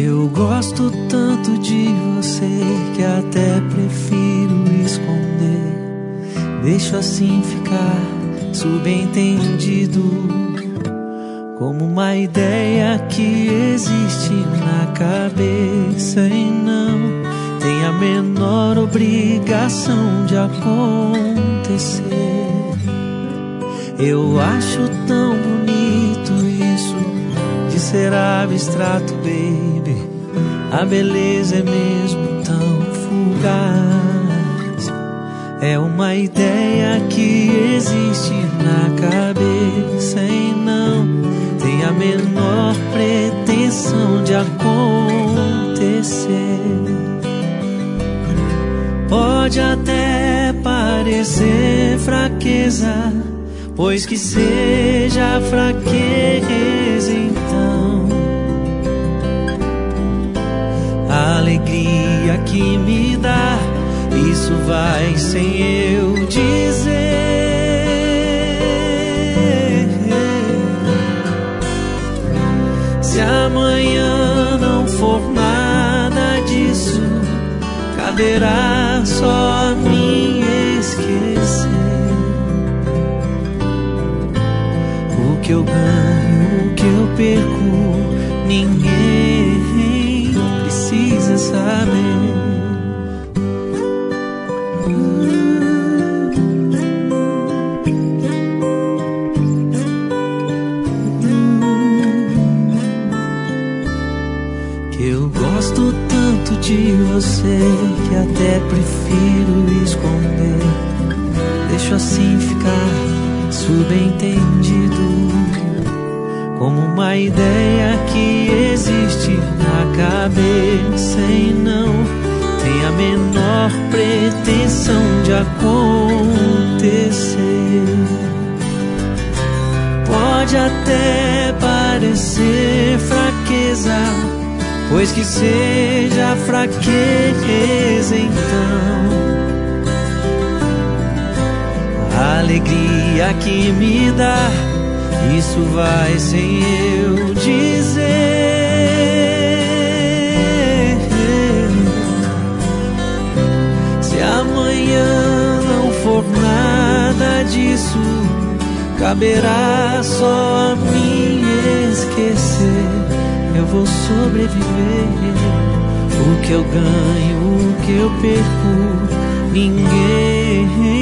Eu gosto tanto de você que até prefiro esconder. Deixo assim ficar subentendido, como uma ideia que existe na cabeça e não tem a menor obrigação de acontecer. Eu acho tão bonito isso de ser abstrato, baby. A beleza é mesmo tão fugaz. É uma ideia que existe na cabeça e não tem a menor pretensão de acontecer. Pode até parecer fraqueza, pois que seja fraqueza então. A alegria que me dá, isso vai sem eu dizer. Se amanhã não for nada disso, caberá só a mim esquecer. O que eu ganho, o que eu perco, ninguém precisa saber. Eu gosto tanto de você que até prefiro esconder. Deixo assim ficar subentendido, como uma ideia que existe na cabeça e não tem a menor pretensão de acontecer. Pode até parecer fraqueza, pois que seja fraqueza então. A alegria que me dá, isso vai sem eu dizer. Se amanhã não for nada disso, caberá só a mim esquecer. Eu vou sobreviver. O que eu ganho, o que eu perco, ninguém